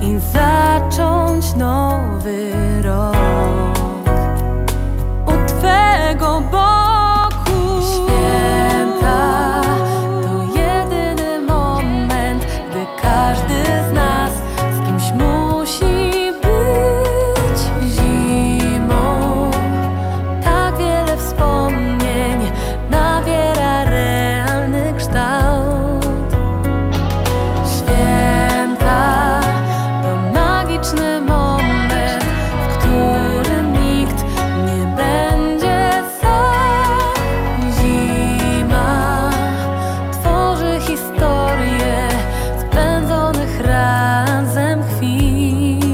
i zacząć nowy rok u Twego boku. Święta to jedyny moment, gdy każdy z nas z kimś musi być. Zimą tak wiele wspomnień nabiera realny kształt. Święta to magiczny moment, w którym nikt nie będzie sam. Zima tworzy historię spędzonych razem chwil.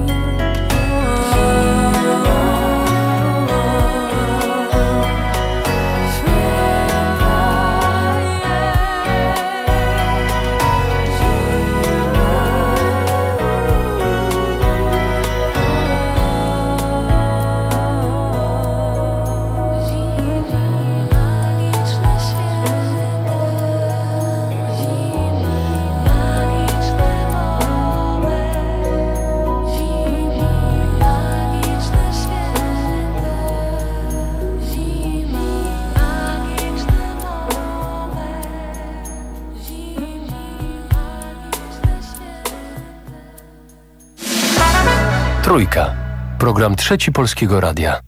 Trójka. Program Trzeci Polskiego Radia.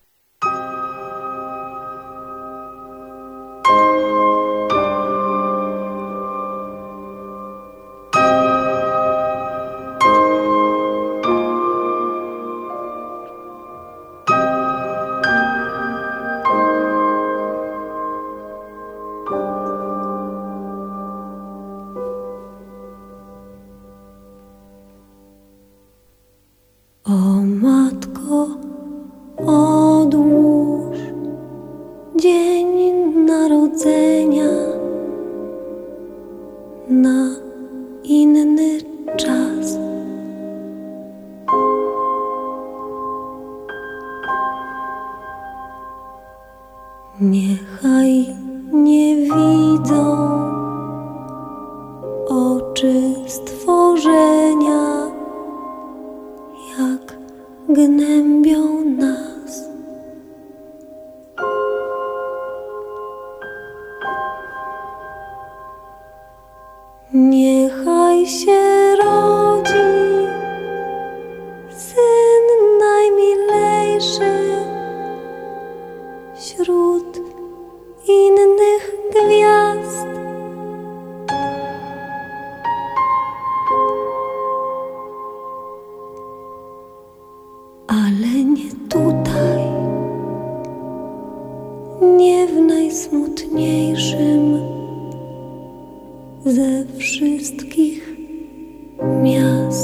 O matko, odłóż dzień narodzenia na inny czas. Niechaj nie widzą oczy stworzenia, jak gnębią nas. Niechaj się rodzi Syn najmilejszy wśród innych gwiazd. Ale nie tutaj, nie w najsmutniejszym ze wszystkich miast.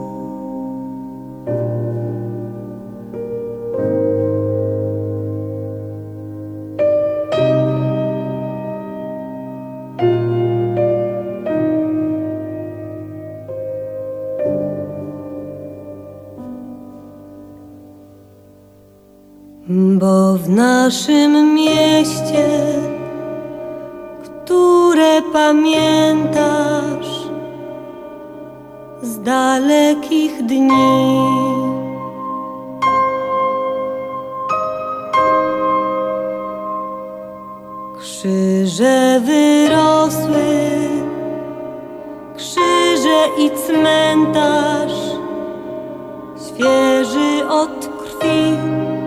Bo w naszym mieście, które pamiętasz z dalekich dni, krzyże wyrosły, krzyże i cmentarz świeży od krwi.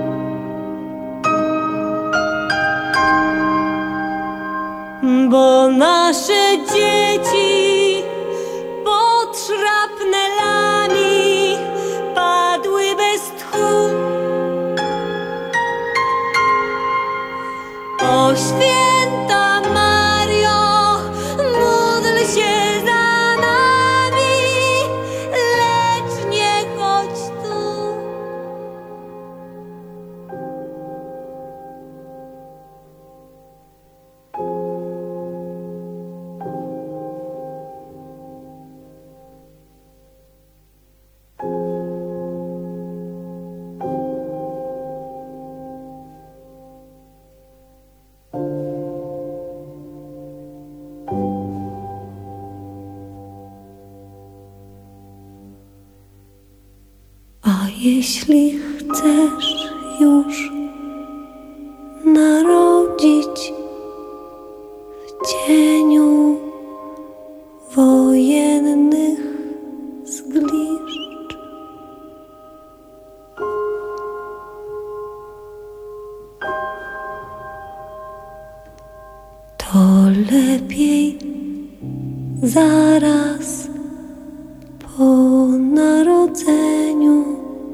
Bo nasze dzieci pod szrapnelami padły bez tchu. O święta Mario, módl się za nami, lecz nie chodź tu. Jeśli chcesz już narodzić w cieniu wojennych zgliszcz, to lepiej zaraz po narodzeniu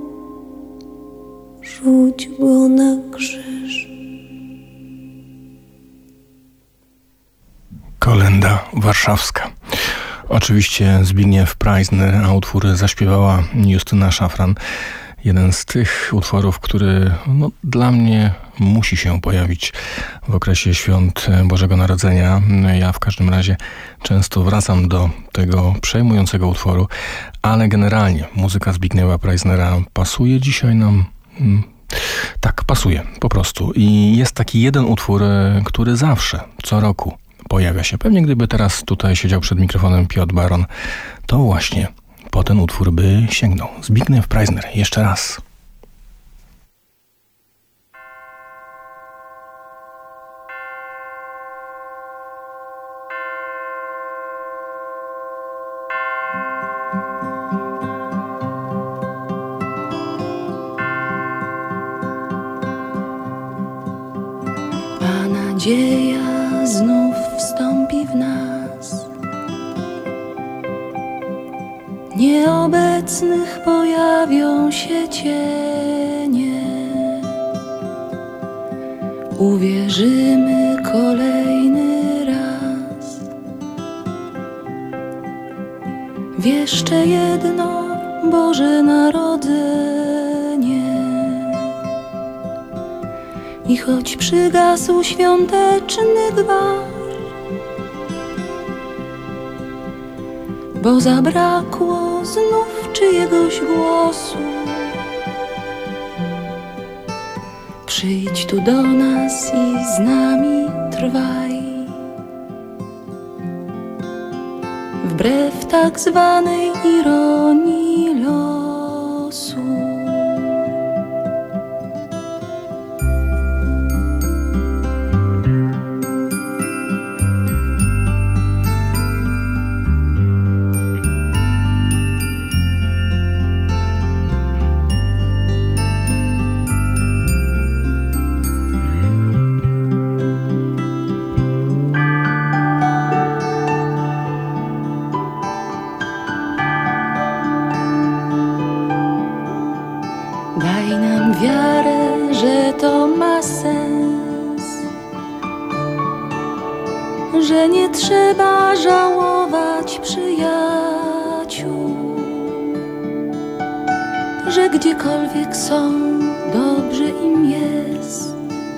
rzuć go na krzyż. Kolenda warszawska. Oczywiście Zbigniew Preissner, a utwór zaśpiewała Justyna Szafran. Jeden z tych utworów, który dla mnie musi się pojawić w okresie świąt Bożego Narodzenia. Ja w każdym razie często wracam do tego przejmującego utworu, ale generalnie muzyka Zbigniewa Preissnera pasuje dzisiaj nam. Tak, pasuje po prostu. I jest taki jeden utwór, który zawsze, co roku pojawia się. Pewnie gdyby teraz tutaj siedział przed mikrofonem Piotr Baron, to właśnie po ten utwór by sięgnął. Zbigniew Preissner, jeszcze raz. A nadzieja znów wstąpi w nas. Nieobecnych pojawią się cienie. Uwierzymy kolejny raz w jeszcze jedno Boże Narodzenie. I choć przygasł świąteczny gwar, bo zabrakło znów czyjegoś głosu, przyjdź tu do nas i z nami trwaj. Wbrew tak zwanej ironii losu. Daj nam wiarę, że to ma sens, że nie trzeba żałować przyjaciół, że gdziekolwiek są, dobrze im jest,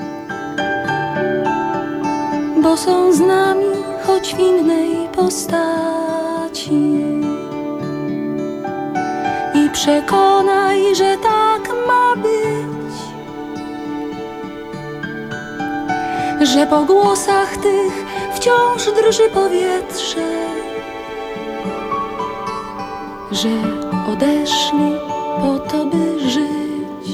bo są z nami, choć w innej postaci. I przekonaj, że tak ma być, że po głosach tych wciąż drży powietrze, że odeszli po to, by żyć.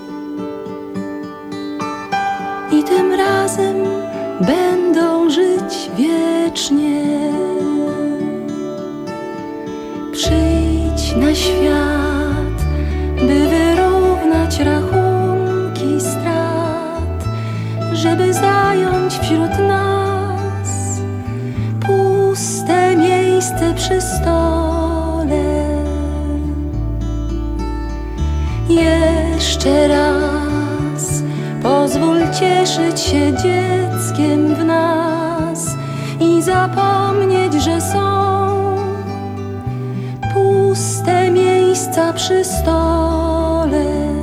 I tym razem będą żyć wiecznie. Przyjdź na świat, by wyrównać rachunki strat, żeby zająć wśród nas puste miejsce przy stole. Jeszcze raz pozwól cieszyć się dzieckiem w nas i zapomnieć, że są puste miejsca przy stole.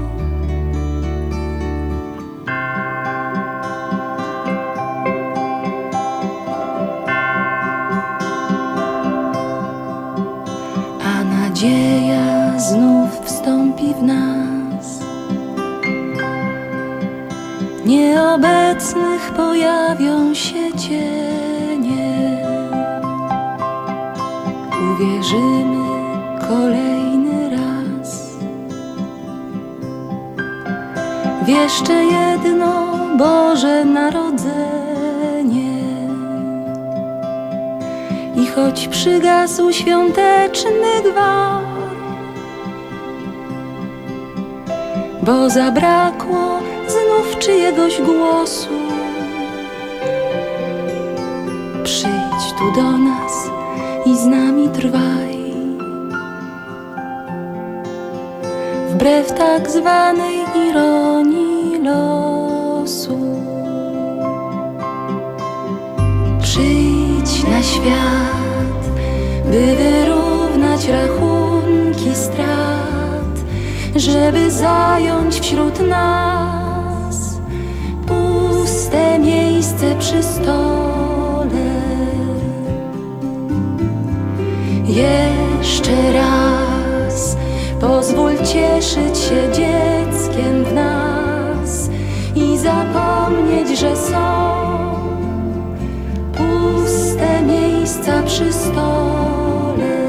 A nadzieja znów wstąpi w nas. Nieobecnych pojawią się cienie. Uwierzymy kolejny raz Jeszcze jedno Boże Narodzenie i choć przygasł świąteczny gwar, bo zabrakło znów czyjegoś głosu, przyjdź tu do nas i z nami trwaj. Wbrew tak zwanej ironii losu, przyjdź na świat, by wyrównać rachunki strat, żeby zająć wśród nas puste miejsce przy stole. Jeszcze raz pozwól cieszyć się dzieckiem w nas i zapomnieć, że są puste miejsca przy stole.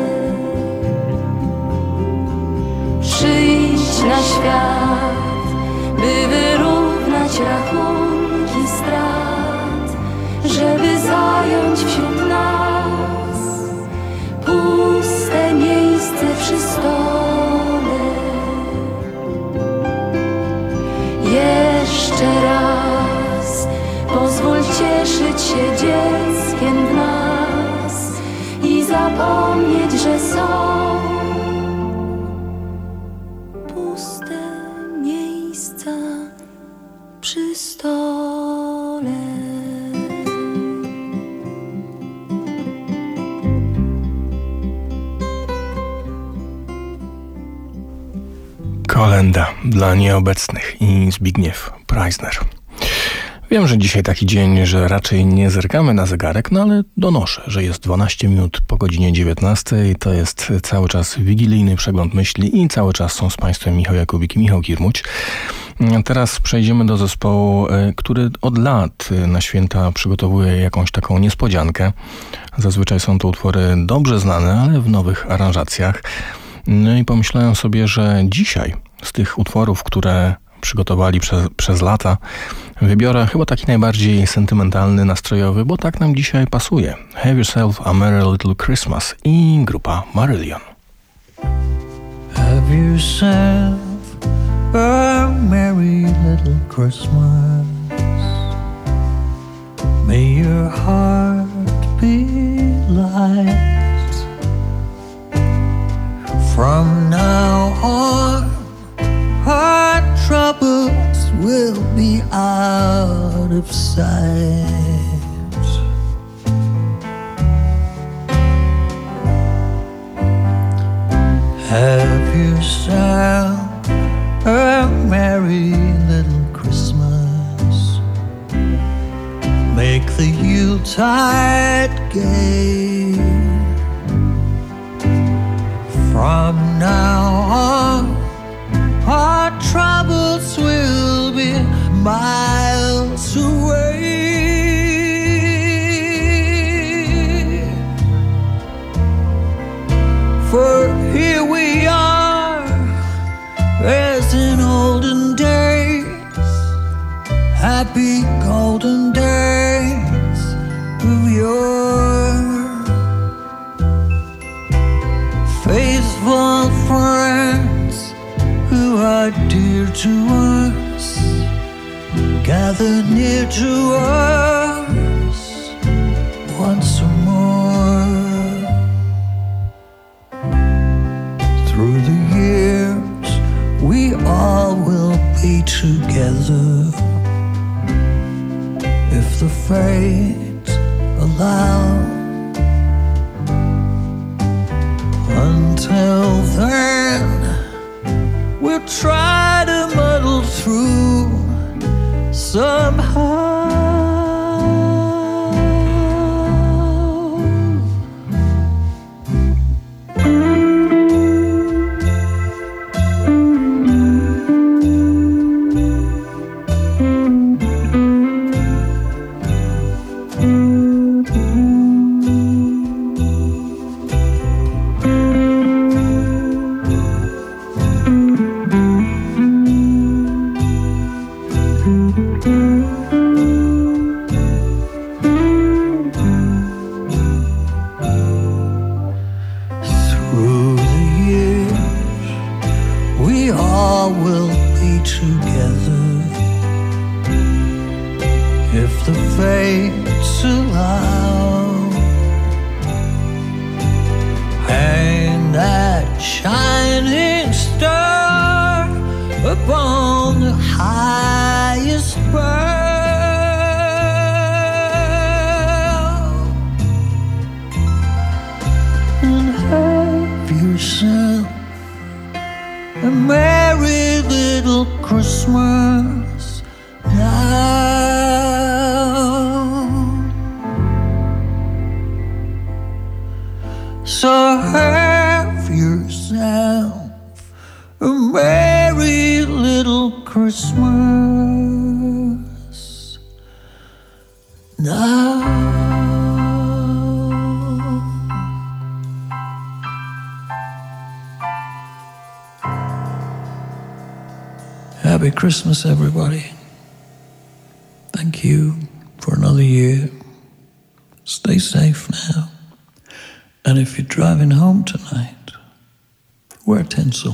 Przyjdź na świat, by wyrównać rachunki strat, żeby zająć wśród nas puste miejsce przy stole. Jeszcze raz pozwól cieszyć się dzieckiem w nas i zapomnieć, że są puste miejsca przy stole. Kolenda dla nieobecnych i Zbigniew Preissner. Wiem, że dzisiaj taki dzień, że raczej nie zerkamy na zegarek, no ale donoszę, że jest 12 minut po godzinie 19. To jest cały czas wigilijny przegląd myśli i cały czas są z Państwem Michał Jakubik i Michał Girmuć. Teraz przejdziemy do zespołu, który od lat na święta przygotowuje jakąś taką niespodziankę. Zazwyczaj są to utwory dobrze znane, ale w nowych aranżacjach. No i pomyślałem sobie, że dzisiaj z tych utworów, które przygotowali przez lata, wybiorę chyba taki najbardziej sentymentalny, nastrojowy, bo tak nam dzisiaj pasuje. Have Yourself a Merry Little Christmas i grupa Marillion. Have yourself a merry little Christmas. May your heart be light. From now on, our troubles will be out of sight. Have yourself a merry little Christmas. Make the Yuletide gay. From now on, our troubles will be miles away. For here we are, as in olden days, happy golden days of yore. Faithful friends who are dear to us, gather near to us once more. Through the years we all will be together, if the fates allow. Until then, we'll try to muddle through somehow. Christmas now. Happy Christmas, everybody. Thank you for another year. Stay safe now. And if you're driving home tonight, wear tinsel.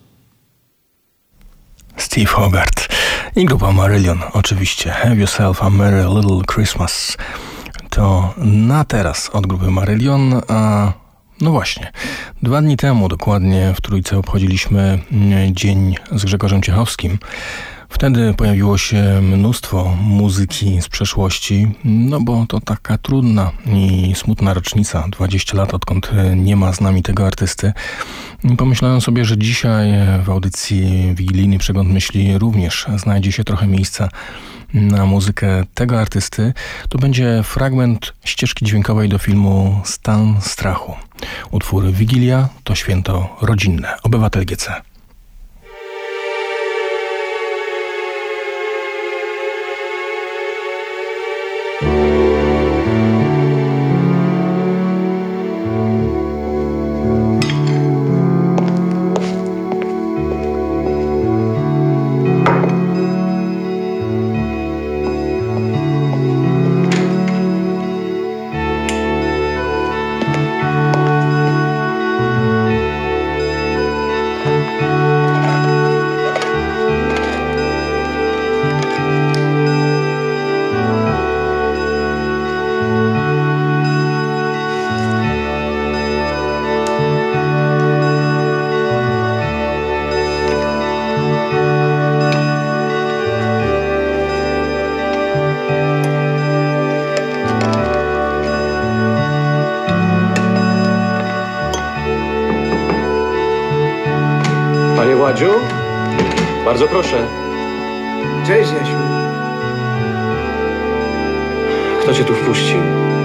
Steve Hogarth i grupa Marillion, oczywiście. Have yourself a merry little Christmas. To na teraz od grupy Marillion, a no właśnie, 2 dni temu dokładnie w Trójce obchodziliśmy dzień z Grzegorzem Ciechowskim. Wtedy pojawiło się mnóstwo muzyki z przeszłości, no bo to taka trudna i smutna rocznica, 20 lat odkąd nie ma z nami tego artysty. Pomyślałem sobie, że dzisiaj w audycji Wigilijny Przegląd Myśli również znajdzie się trochę miejsca na muzykę tego artysty. To będzie fragment ścieżki dźwiękowej do filmu Stan strachu. Utwór Wigilia to święto rodzinne. Obywatel GC. Panie Władziu, bardzo proszę. Cześć, Jasiu. Kto cię tu wpuścił?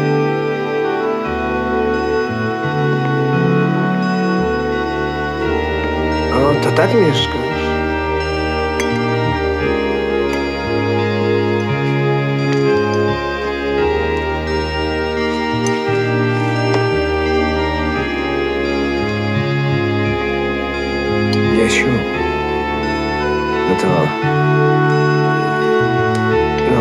O, to tak mieszkasz? Jasiu, no to... No...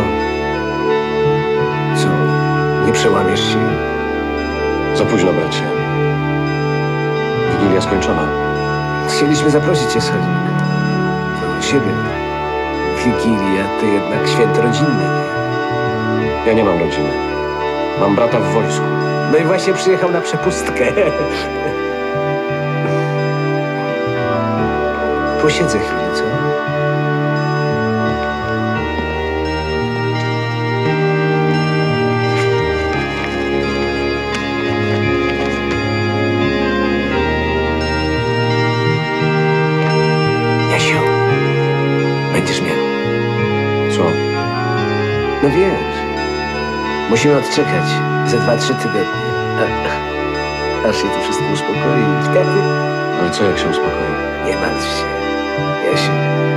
Co? Nie przełamiesz się? Za późno, bracie. Wigilia skończona. Chcieliśmy zaprosić cię, Schelnik. Do siebie. Wigilia to jednak święto rodzinne, nie? Ja nie mam rodziny. Mam brata w wojsku. No i właśnie przyjechał na przepustkę. Posiedzę chwilę, co? Jasiu, będziesz miał. Co? No wiesz, musimy odczekać za 2-3 tygodnie. Aż się to wszystko uspokoi. Wtedy Ale co, jak się uspokoi? nie martw się. Jasiu,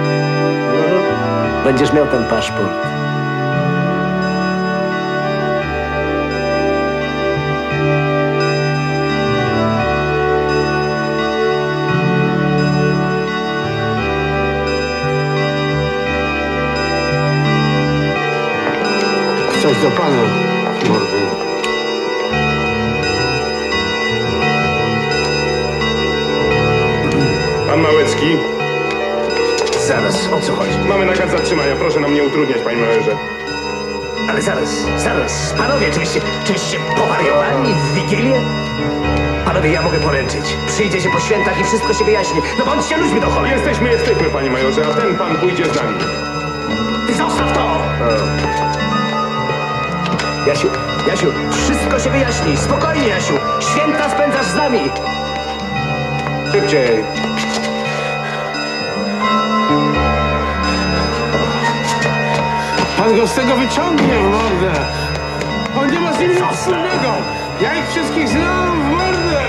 no, będziesz miał ten paszport. Coś do pana, mordy. Pan Małecki, Zaraz, o co chodzi? mamy nakaz zatrzymania. Proszę nam nie utrudniać, panie majorze. Ale zaraz, panowie, czyście powariowani w Wigilię? Panowie, ja mogę poręczyć. Przyjdzie się po świętach i wszystko się wyjaśni. No bądźcie ludźmi do cholery. Jesteśmy, panie majorze, a ten pan pójdzie z nami. Ty zostaw to! Jasiu, wszystko się wyjaśni. Spokojnie, Jasiu. Święta spędzasz z nami. Szybciej. Pan go z tego wyciągnie w mordę. On nie ma z nim nic wspólnego. Ja ich wszystkich znam w mordę.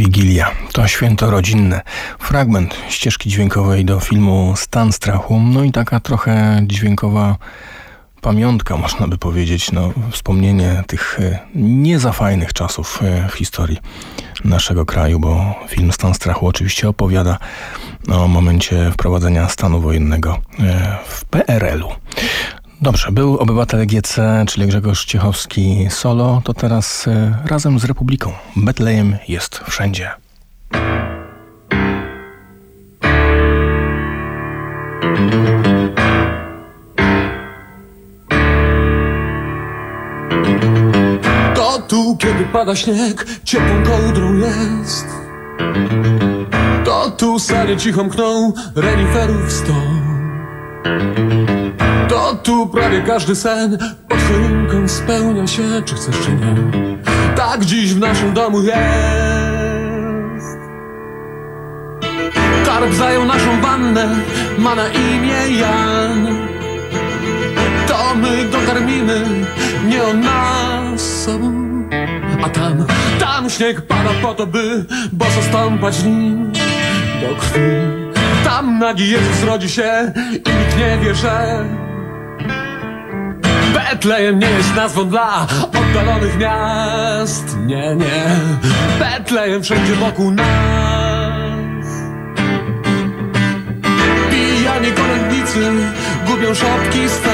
Wigilia to święto rodzinne. Fragment ścieżki dźwiękowej do filmu Stan strachu. No i taka trochę dźwiękowa pamiątka, można by powiedzieć. No, wspomnienie tych nie za fajnych czasów w historii naszego kraju, bo film Stan strachu oczywiście opowiada o momencie wprowadzenia stanu wojennego w PRL-u. Dobrze, był obywatel GC, czyli Grzegorz Ciechowski solo, to teraz razem z Republiką. Betlejem jest wszędzie. To tu, kiedy pada śnieg, ciepłą kołdrą jest. To tu sanie cicho mkną reniferów sto. To tu prawie każdy sen pod choinką spełnia się, czy chcesz, czy nie. Tak dziś w naszym domu jest. Karp zajął naszą wannę, ma na imię Jan. To my go karmimy, nie on nas sobą. A tam śnieg pada po to, by boso stąpać nim do krwi. Tam nagi Jezus rodzi się i nikt nie wie, że Betlejem nie jest nazwą dla oddalonych miast. Nie, nie, Betlejem wszędzie wokół nas. Pijani kolędnicy gubią szopki swe.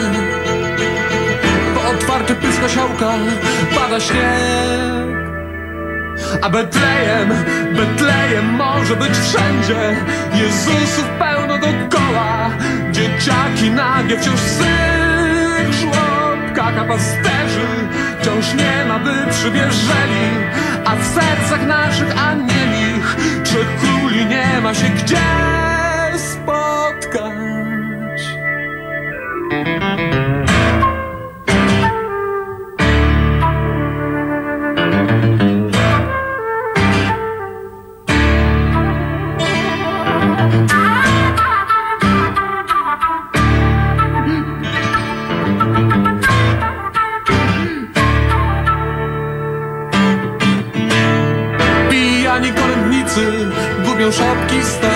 Po otwarty pysk osiołka pada śnieg. A Betlejem może być wszędzie. Jezusów pełno dokoła. Dzieciaki nagie wciąż w swych żłobkach. A pasterzy wciąż nie ma, by przybierzeli. A w sercach naszych anielich trzech króli nie ma się gdzie spotkać. Gubią szopki swe.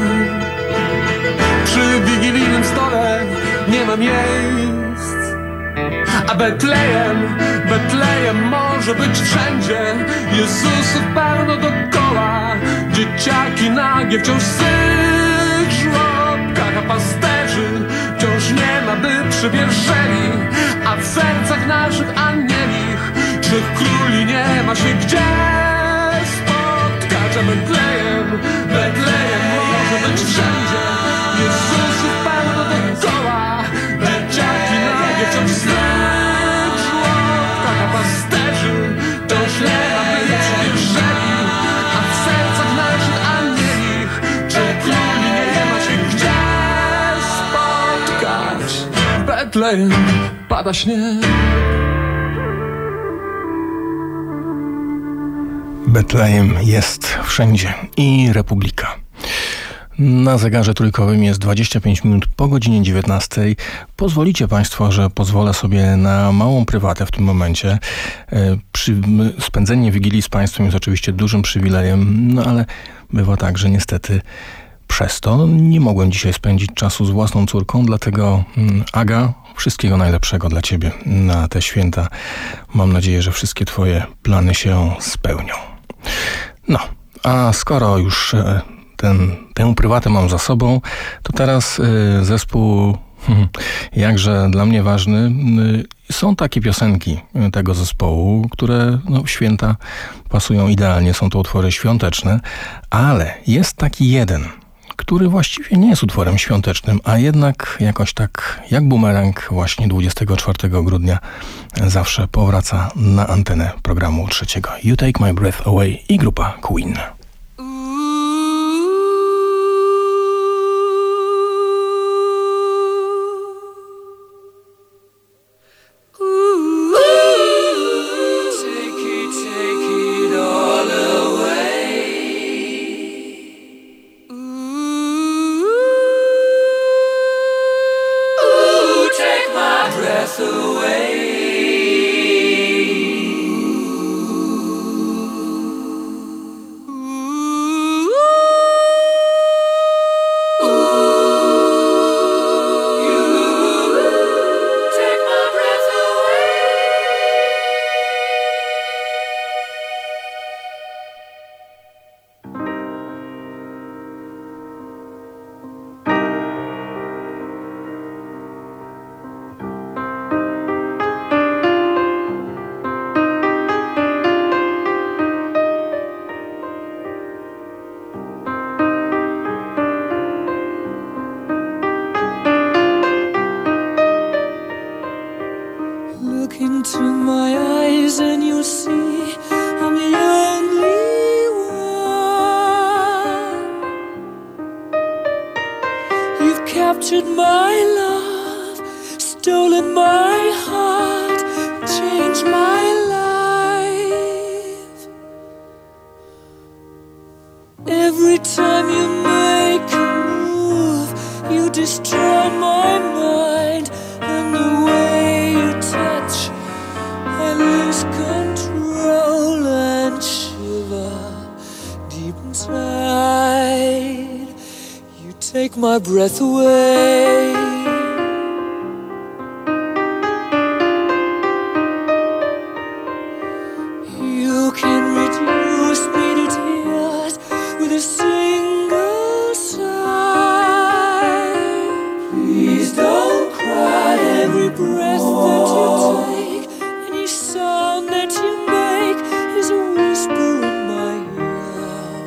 Przy wigilijnym stole nie ma miejsc. A Betlejem może być wszędzie. Jezusów pełno dokoła. Dzieciaki nagie wciąż w swych żłobkach. A pasterzy wciąż nie ma, by przybierzeli. A w sercach naszych anielich trzech króli nie ma się gdzie spotkać. A Betlejem może być wszędzie. Jezusów pełno dokoła. Dzieciaki nagie wciąż w swych żłobkach. A pasterzy wciąż nie ma, by przybierzeli. A w sercach naszych anielich trzech króli nie ma się gdzie spotkać. Betlejem pada śnieg. Betlejem jest wszędzie i Republika. Na zegarze trójkowym jest 25 minut po godzinie 19. Pozwolicie Państwo, że pozwolę sobie na małą prywatę w tym momencie. Spędzenie Wigilii z Państwem jest oczywiście dużym przywilejem, no ale bywa tak, że niestety przez to nie mogłem dzisiaj spędzić czasu z własną córką, dlatego Aga, wszystkiego najlepszego dla Ciebie na te święta. Mam nadzieję, że wszystkie Twoje plany się spełnią. No, a skoro już tę prywatę mam za sobą, to teraz zespół jakże dla mnie ważny. Są takie piosenki tego zespołu, które w święta pasują idealnie, są to utwory świąteczne, ale jest taki jeden, który właściwie nie jest utworem świątecznym, a jednak jakoś tak jak bumerang właśnie 24 grudnia zawsze powraca na antenę programu trzeciego. You Take My Breath Away i grupa Queen. eyes and you'll see I'm the only one. You've captured my love, stolen my heart, changed my life. Every time you make a move, you destroy my mind, and the way you touch, I lose control and shiver deep inside. You take my breath away. You can reduce me to tears with a single sigh. Please don't cry. Every breath that you take, any sound that you make is a whisper in my ear.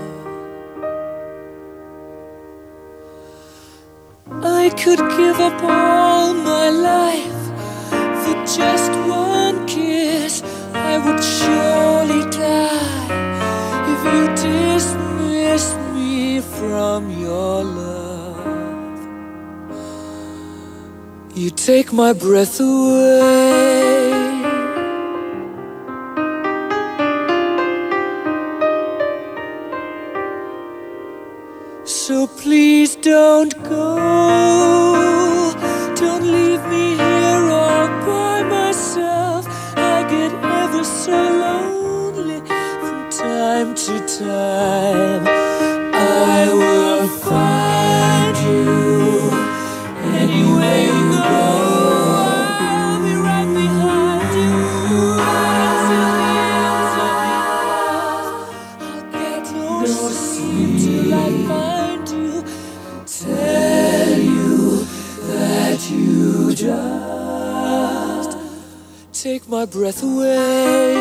I could give up all my life for just one kiss. I would surely die if you dismiss me from your love. You take my breath away. So please don't go. Don't leave me here all by myself. I get ever so lonely from time to time. I will find you anywhere you go. I'll be right behind you until the ends of the earth. I'll get no sleep till I find you and tell you that you just take my breath away.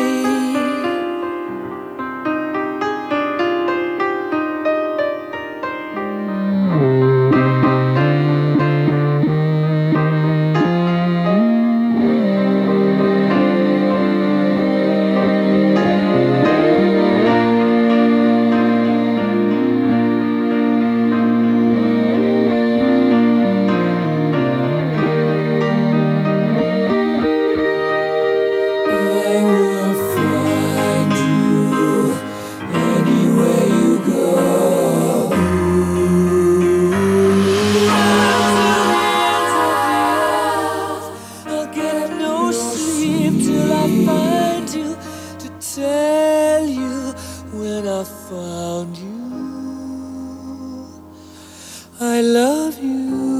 I love you.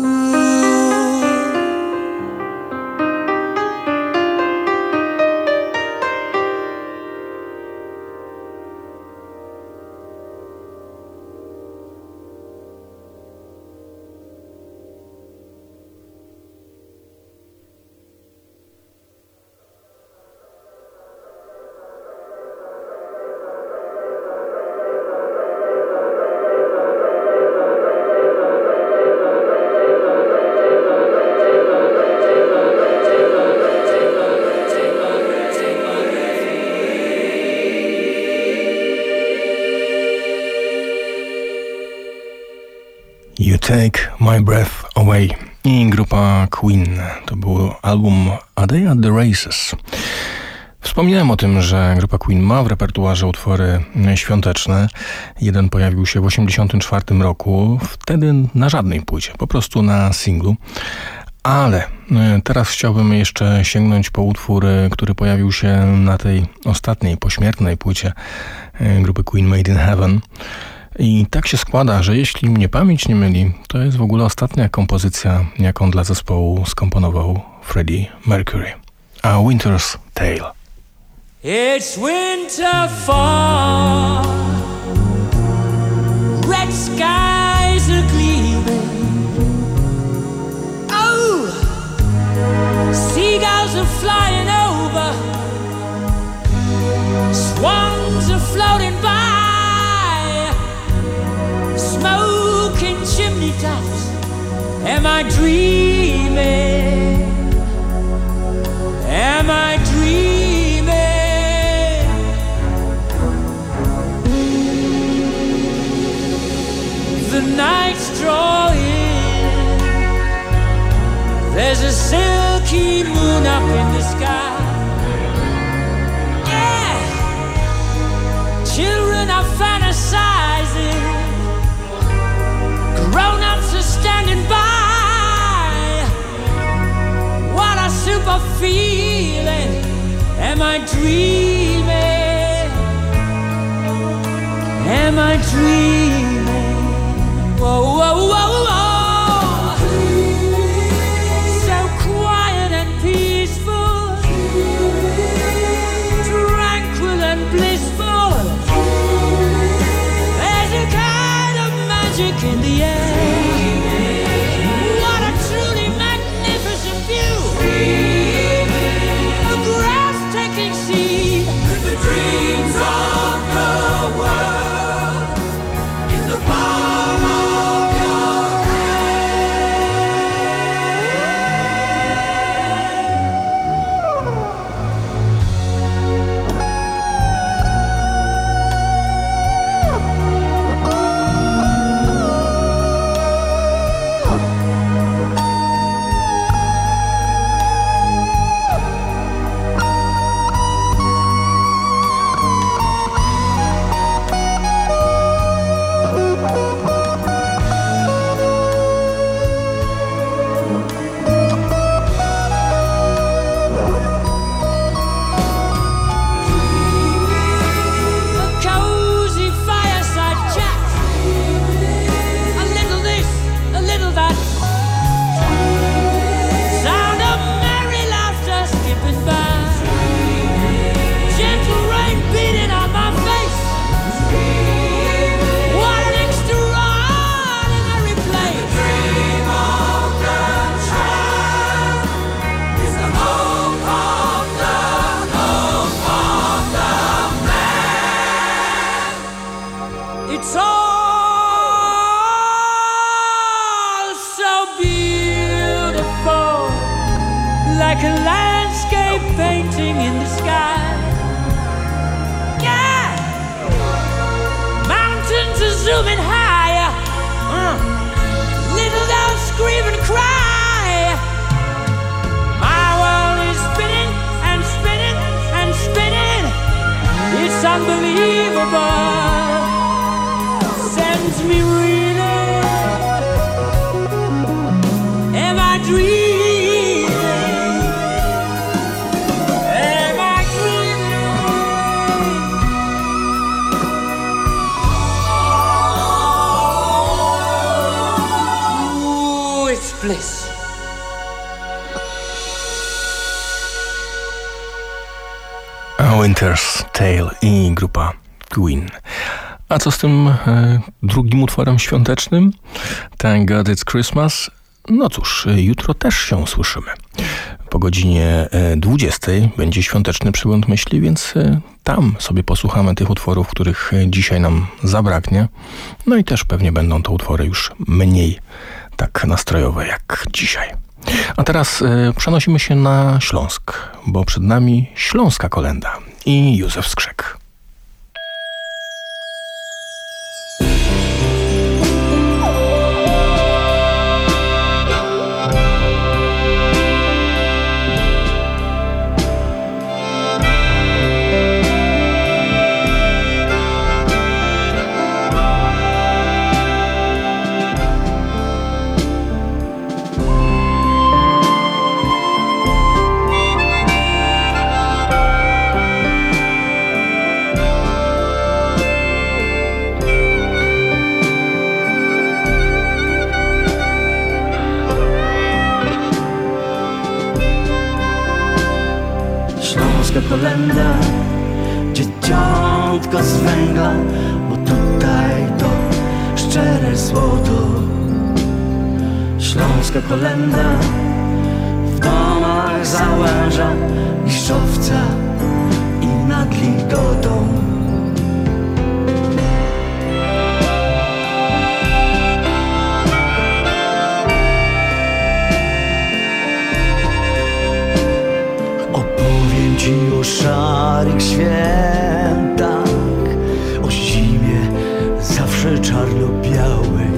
You Take My Breath Away i grupa Queen. To był album A Day at the Races. Wspominałem o tym, że grupa Queen ma w repertuarze utwory świąteczne. Jeden pojawił się w 1984 roku, wtedy na żadnej płycie, po prostu na singlu. Ale teraz chciałbym jeszcze sięgnąć po utwór, który pojawił się na tej ostatniej, pośmiertnej płycie grupy Queen, Made in Heaven. I tak się składa, że jeśli mnie pamięć nie myli, to jest w ogóle ostatnia kompozycja, jaką dla zespołu skomponował Freddie Mercury. A Winter's Tale. It's winter fall, red skies are gleaming. Oh, seagulls are flying over, swans are floating by, smoking chimney tops. Am I dreaming? Am I dreaming? in the sky. Yeah, children are fantasizing, grown-ups are standing by. What a super feeling. Am I dreaming? Am I dreaming? Whoa, whoa, whoa, whoa. So quiet and peaceful, tranquil and blissful. There's a kind of magic in the air. What a truly magnificent view. A breathtaking scene. The dreams of the world in the palm of your It's all so beautiful, like a landscape painting in the sky. Yeah, mountains are zooming higher, little dogs scream and cry. My world is spinning and spinning and spinning. It's unbelievable. Sends me reeling. Am I dreaming? Am I dreaming? Ooh, it's bliss. A Winter's Tale i grupa Queen. A co z tym drugim utworem świątecznym? Thank God It's Christmas. No cóż, jutro też się słyszymy. Po godzinie 20 będzie świąteczny przegląd myśli, więc tam sobie posłuchamy tych utworów, których dzisiaj nam zabraknie. No i też pewnie będą to utwory już mniej tak nastrojowe jak dzisiaj. A teraz przenosimy się na Śląsk, bo przed nami Śląska Kolenda i Józef Skrzek. Kolenda, dzieciątko z węgla, bo tutaj to szczere złoto. Śląska kolenda w domach załęża liszczowca i nad Lidotą. Ci o szarych świętach, o zimie zawsze czarno-białej.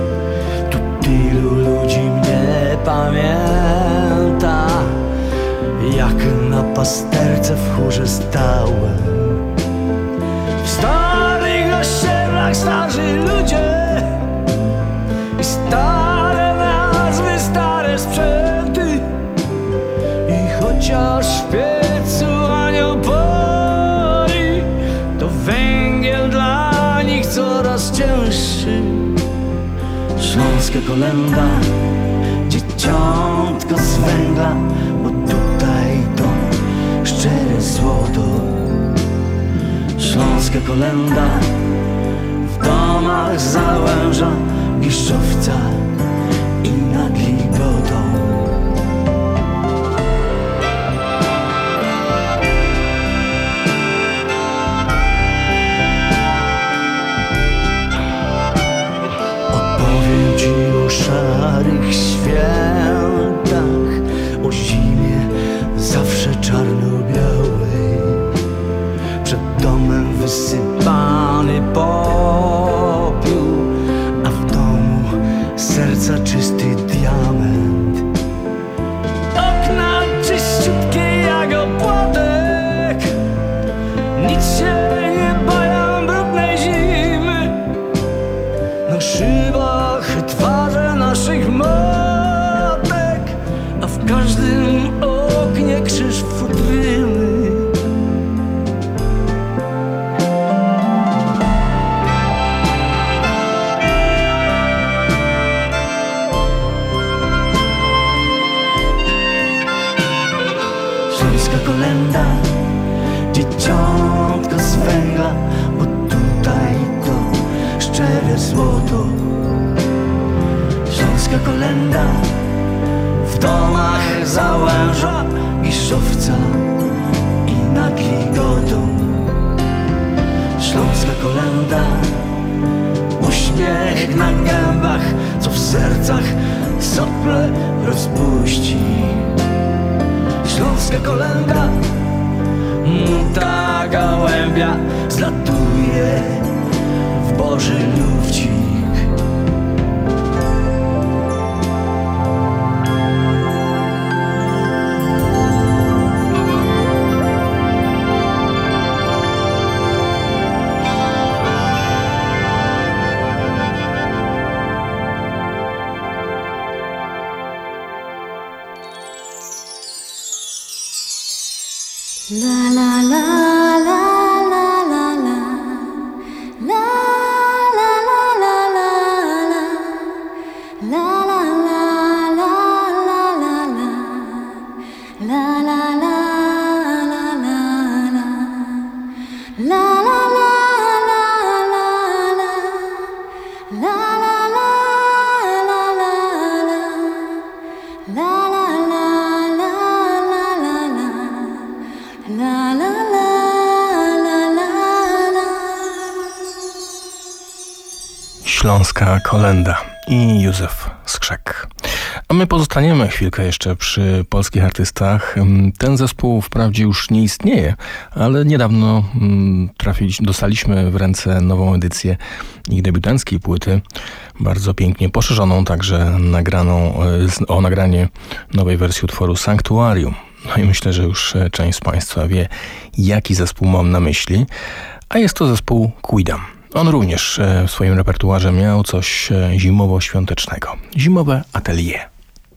Tu tylu ludzi mnie pamięta, jak na pasterce w chórze stałem. W starych osiedlach starzy ludzie i stare nazwy, stare sprzęty. I chociaż w piecu anioł pali, to węgiel dla nich coraz cięższy. Śląska kolenda, dzieciątko z węgla, bo tutaj to szczere złoto. Śląska kolenda, w domach Załęża, Giszczowca i nad Ligotą. Opowiem ci o szarych świętach, o zimie zawsze czarno-białej. Przed domem wysypany popiół, a w domu serca czysty diament. Okna czyściutkie jak opłatek, nic się nie boją brudnej zimy. Na szybach twarze naszych matek, a w każdym oknie krzyż futryny. Śląska kolenda, dzieciątko z węgla, bo tutaj to szczere złoto. Śląska kolenda, w domach Załęża, Giszczowca i nad Ligotą. Śląska kolenda, uśmiech na gębach, co w sercach sople rozpuści. Śląska kolenda, ta gołębia zlatuje w Boży lufcik. La la la la la la la la la la la la la la la Śląska kolenda i Józef Skrzek. A my pozostaniemy chwilkę jeszcze przy polskich artystach. Ten zespół wprawdzie już nie istnieje, ale niedawno dostaliśmy w ręce nową edycję ich debiutanckiej płyty, bardzo pięknie poszerzoną, także o nagranie nowej wersji utworu Sanktuarium. No i myślę, że już część z Państwa wie, jaki zespół mam na myśli, a jest to zespół Quidam. On również w swoim repertuarze miał coś zimowo-świątecznego. Zimowe atelier.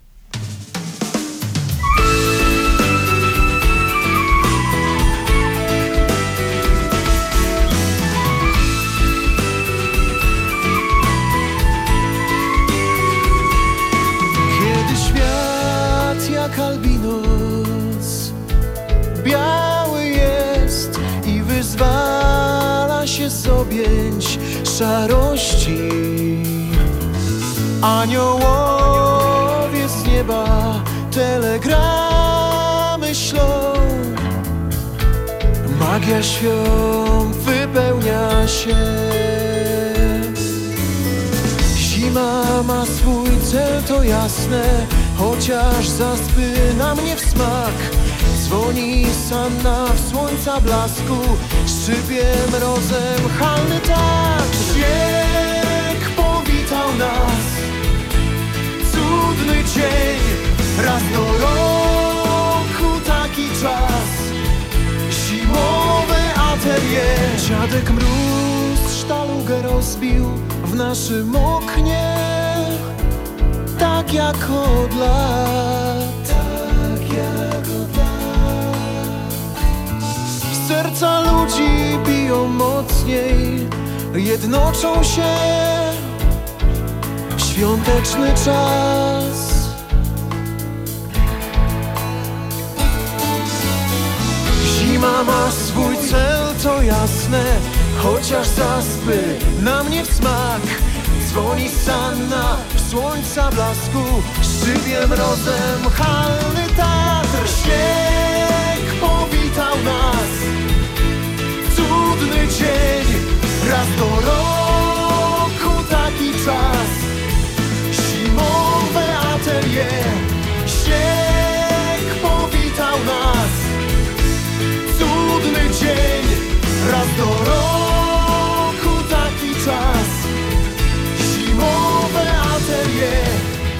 Kiedy świat jak albinos biały jest i wyzwala się z objęć szarości, aniołowie z nieba telegramy ślą, magia świąt wypełnia się. Zima ma swój cel, to jasne, chociaż zaspy na mnie w smak. Dzwoni sanna w słońca blasku, szczypie mrozem halny tak. Śnieg powitał nas, cudny dzień, raz do roku taki atelier. Dziadek mróz sztalugę rozbił w naszym oknie, tak jak od lat, tak jak od lat. Serca ludzi biją mocniej, jednoczą się w świąteczny czas. Zima ma swój cel, to jasne, chociaż zaspy na mnie w smak. Dzwoni sanna w słońca blasku, szybie mrozem halny Tatr. Śnieg powitał nas, cudny dzień, raz do roku taki czas. Zimowe atelier, śnieg powitał nas, cudny dzień, raz do roku taki czas. Zimowe atelier.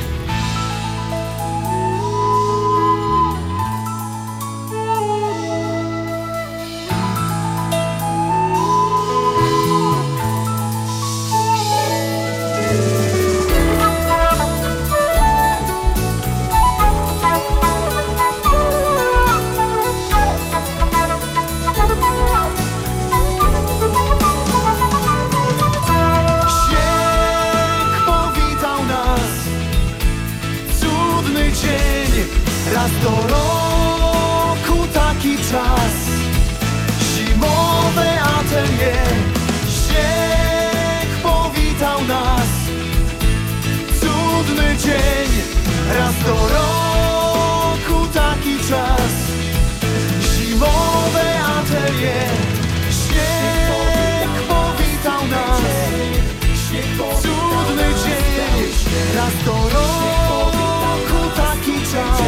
Raz do roku taki czas. Zimowe atelier. Śnieg powitał nas, cudny dzień. Raz do roku taki czas. Zimowe atelier. Śnieg powitał nas, cudny dzień. Raz do roku taki czas.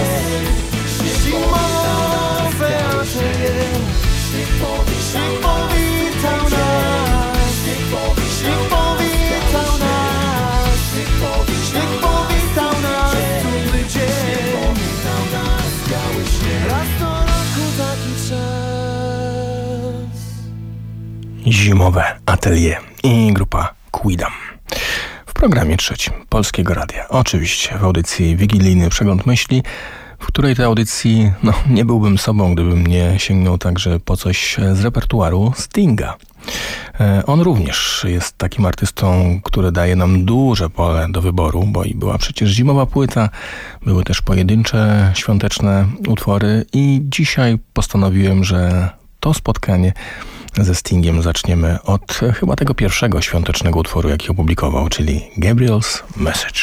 Zimowe atelier. Śnieg powitał nas, śnieg powitał nas, śnieg powitał nas, cudny dzień. Raz do roku taki czas. Zimowe atelier i grupa Quidam. W programie trzecim Polskiego Radia. Oczywiście w audycji Wigilijny Przegląd Myśli, w której tej audycji nie byłbym sobą, gdybym nie sięgnął także po coś z repertuaru Stinga. On również jest takim artystą, który daje nam duże pole do wyboru, bo i była przecież zimowa płyta, były też pojedyncze, świąteczne utwory i dzisiaj postanowiłem, że to spotkanie ze Stingiem zaczniemy od chyba tego pierwszego świątecznego utworu, jaki opublikował, czyli Gabriel's Message.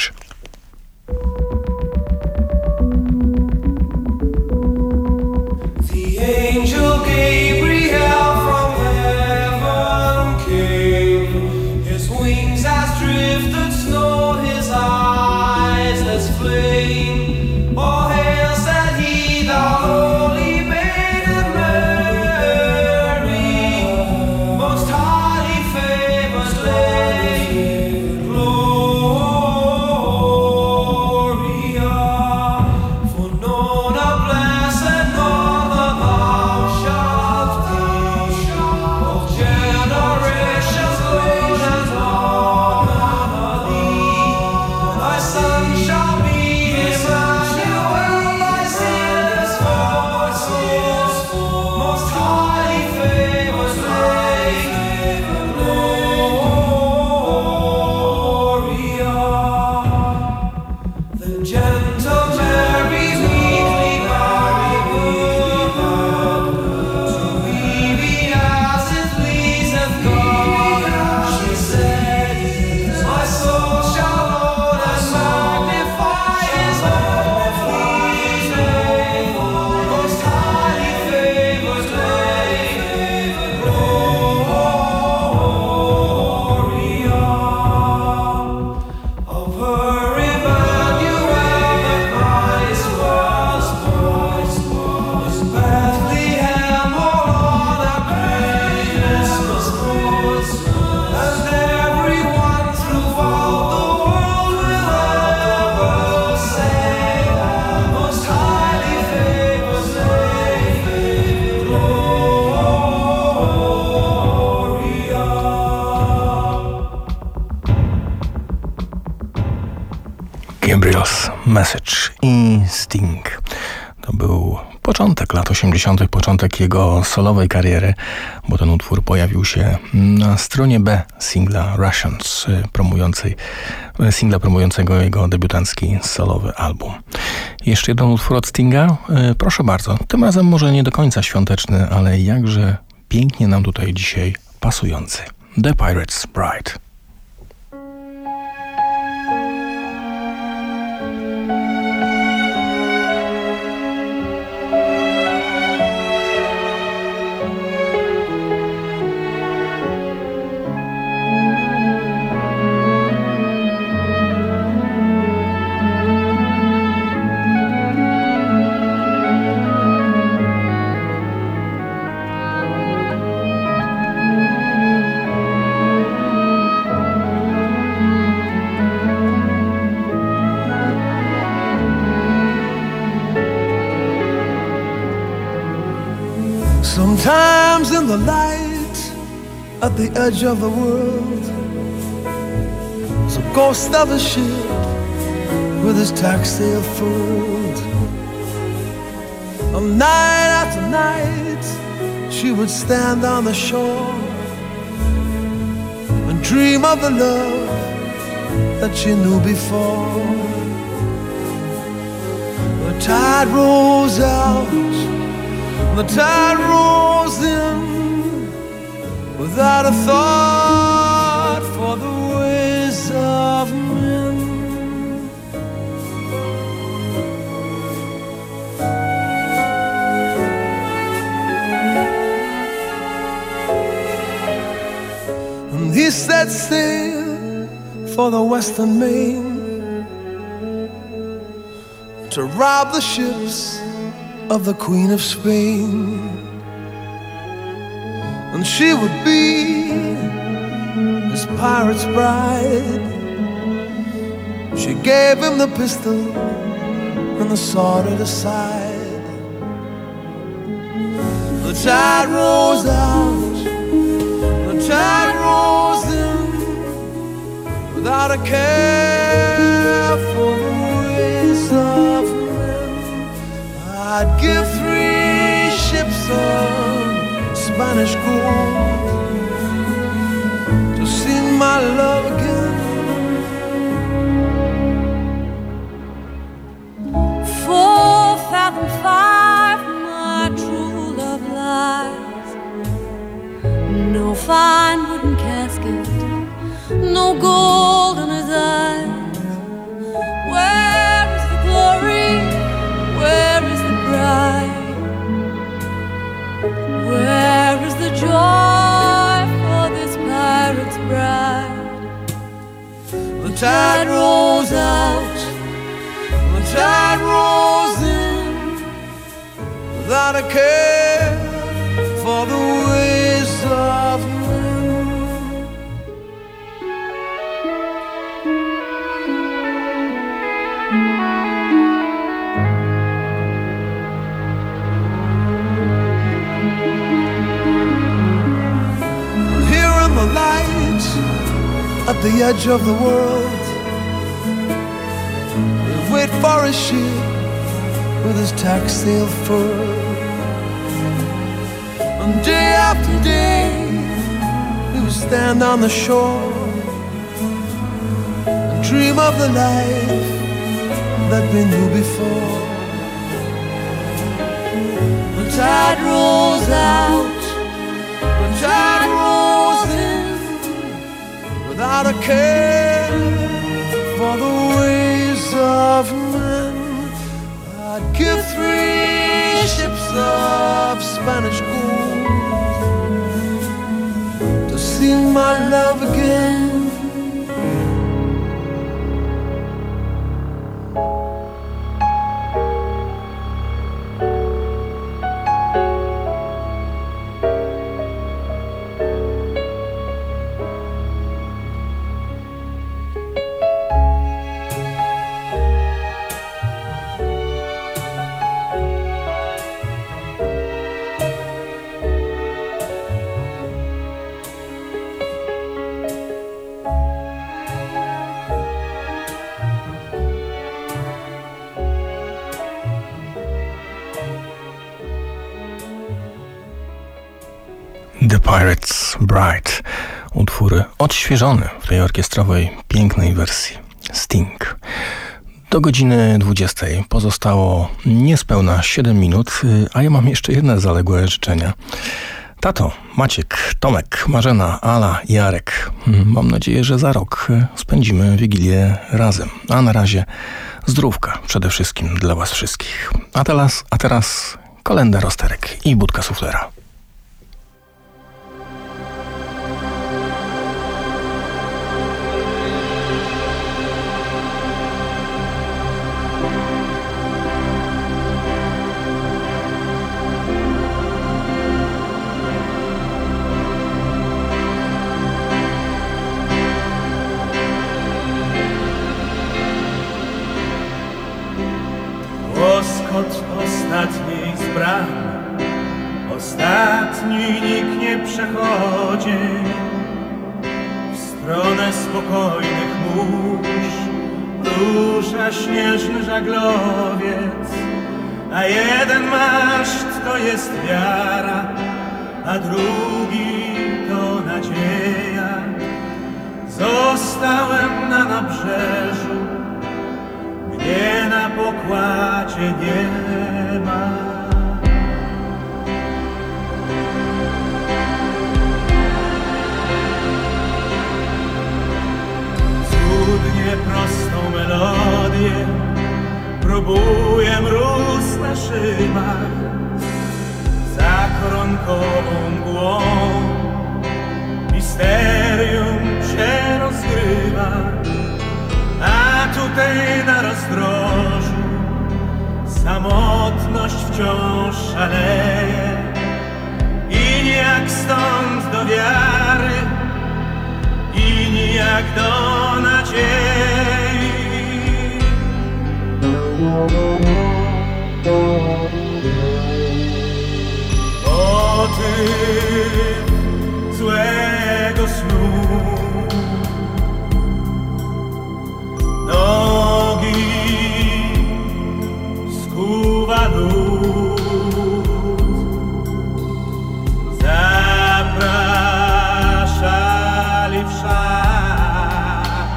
Angel Gabriel from heaven came. His wings as drifted snow, his eyes as flame. Oh, hail, said he, thou holy maiden Mary, most highly favored lady, glory. Message i Sting. To był początek lat 80., początek jego solowej kariery, bo ten utwór pojawił się na stronie B singla Russians, promującego jego debiutancki solowy album. Jeszcze jeden utwór od Stinga, proszę bardzo, tym razem może nie do końca świąteczny, ale jakże pięknie nam tutaj dzisiaj pasujący. The Pirate's Bride. Sometimes in the light at the edge of the world, there's a ghost of a ship with his tacksail furled. And night after night she would stand on the shore and dream of the love that she knew before. The tide rolls out, the tide rolls in, without a thought for the ways of men. And he set sail for the western main to rob the ships of the Queen of Spain. And she would be his pirate's bride. She gave him the pistol and the sword at his side. The tide rolls out, the tide rolls in, without a care for the ways of men. I'd give 3 ships of Spanish gold to see my love again. 4 fathom 5, my true love lies. No fine wooden casket, no gold in his eyes. Where is the glory? Where is the bride? Where is the joy for this pirate's bride? The tide rolls out, the tide rolls in, without a care for the ways of men. Here in the light at the edge of the world, we wait for a ship with his tacksail furled. And day after day we would stand on the shore and dream of the life that we knew before. The tide rolls out, the tide rolls in, without a care for the ways of men. I'd give 3 ships of Spanish gold to see my love again. The Pirates' Bride. Utwór odświeżony w tej orkiestrowej, pięknej wersji. Sting. Do godziny 20 pozostało niespełna 7 minut, a ja mam jeszcze jedne zaległe życzenia. Tato, Maciek, Tomek, Marzena, Ala, Jarek. Mam nadzieję, że za rok spędzimy Wigilię razem. A na razie zdrówka przede wszystkim dla was wszystkich. A teraz kolenda rozterek i budka suflera. Łoskot ostatniej z bram, ostatni nikt nie przechodzi w stronę spokojnych mórz. Rusza śnieżny żaglowiec, a jeden maszt to jest wiara, a drugi to nadzieja. Zostałem na nabrzeżu, mnie na pokładzie nie ma. Cudnie prostą melodię próbuję mróz na szybach. Za koronkową mgłą misterium się rozgrywa. A tutaj na rozdrożu samotność wciąż szaleje i nijak stąd do wiary, i nijak do nadziei. Motyw złego snu, nogi skuwa lód, zapraszali w szach.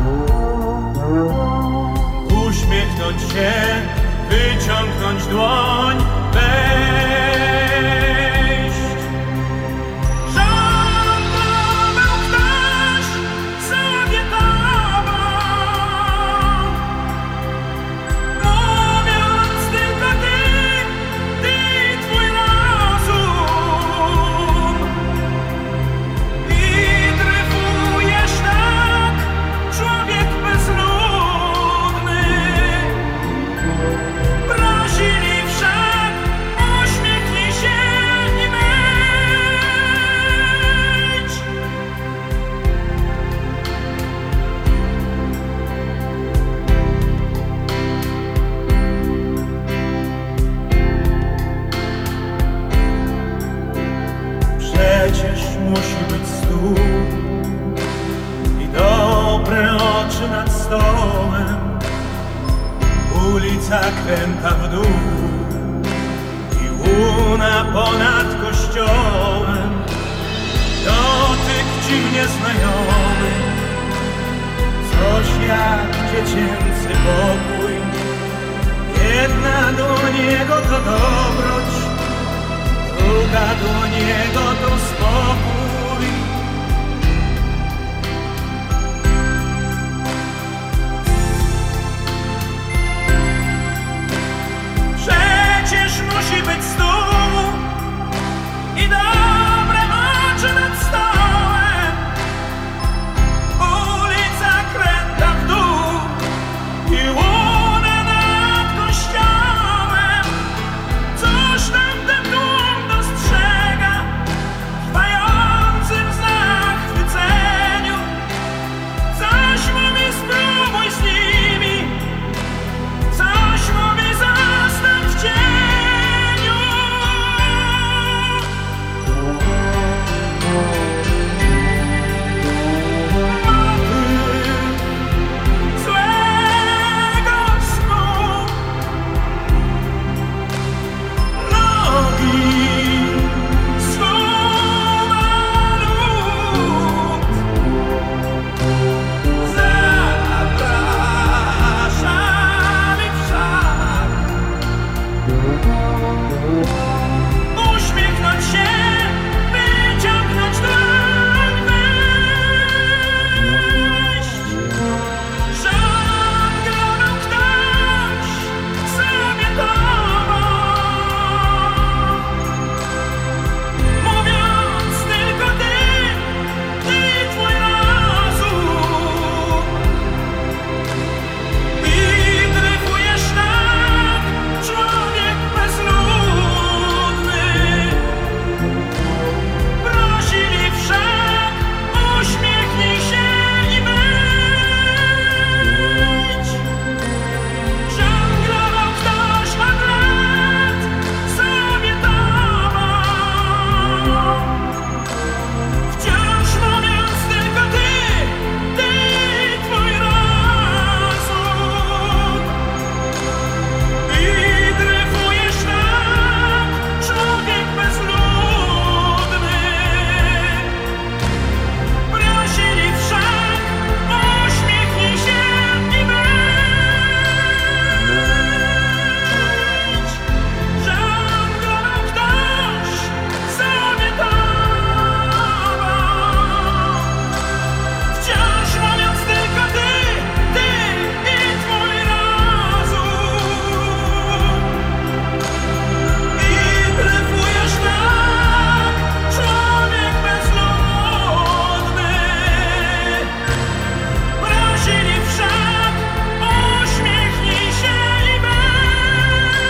Uśmiechnąć się, wyciągnąć dłoń, kręta w dół i łuna ponad kościołem. Dotyk dziwnie znajomy, coś jak dziecięcy pokój. Jedna do niego to dobroć, druga do niego